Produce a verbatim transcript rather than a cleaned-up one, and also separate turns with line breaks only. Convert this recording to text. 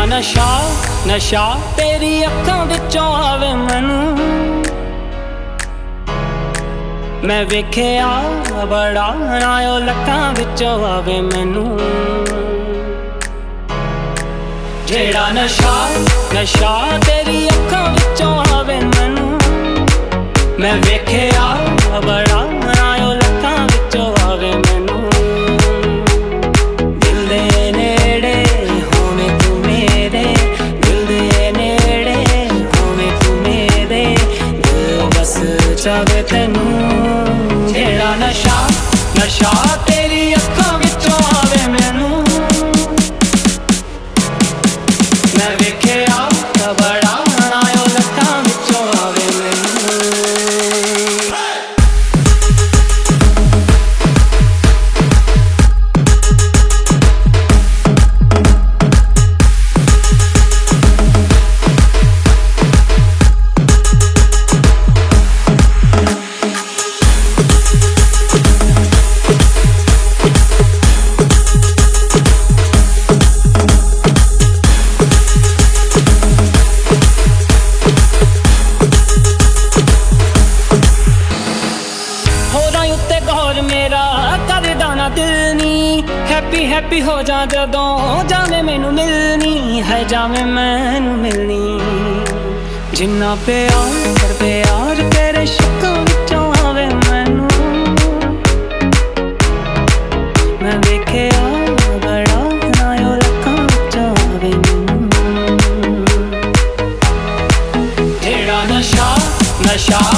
नशा नशा तेरी अखां विचों आवे मैनू मैं वेखिया बड़ा ना ओ लखां विचों आवे मैनू जेड़ा नशा नशा तेरी अखां विचों आवे मैनू मैं वेखिया बड़ा ना ओ लखां विचों आवे मैनू जावे तैनू जेड़ा नशा नशा तेरी अखां विचों आवे मैनू मैं वेखिया बड़ा ना ओ लखां विचों आवे हैप्पी हैप्पी हो जा जदों जावे मैनू मिलनी है जावे मैनू मिलनी जिन्ना प्यार कर प्यार तेरे शक्कां विचों आवे मैनू मैं वेखिया बड़ा ना ओ लखां विचों आवे मैनू जेड़ा नशा नशा